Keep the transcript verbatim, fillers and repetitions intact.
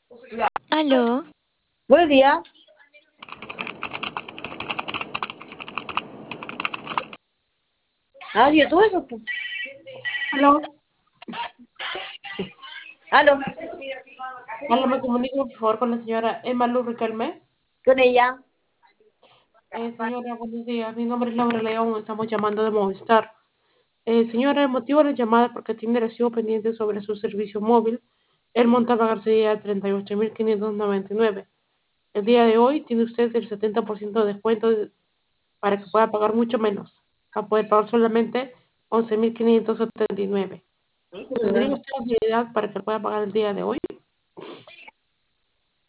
Aló, Buenos días. Ah, yo tuve eso. Po. Aló, Aló, aló, me comunico por favor con la señora Emma Luz Riquelme. con ella. Eh, señora, buenos días. Mi nombre es Laura León, estamos llamando de Movistar. Eh, señora, el motivo de la llamada es porque tiene recibo pendiente sobre su servicio móvil. El monto a pagar sería treinta y ocho mil quinientos noventa y nueve. El día de hoy tiene usted el setenta por ciento de descuento de- para que pueda pagar mucho menos. Va a poder pagar solamente once mil quinientos setenta y nueve. ¿Tendría usted utilidad para que pueda pagar el día de hoy?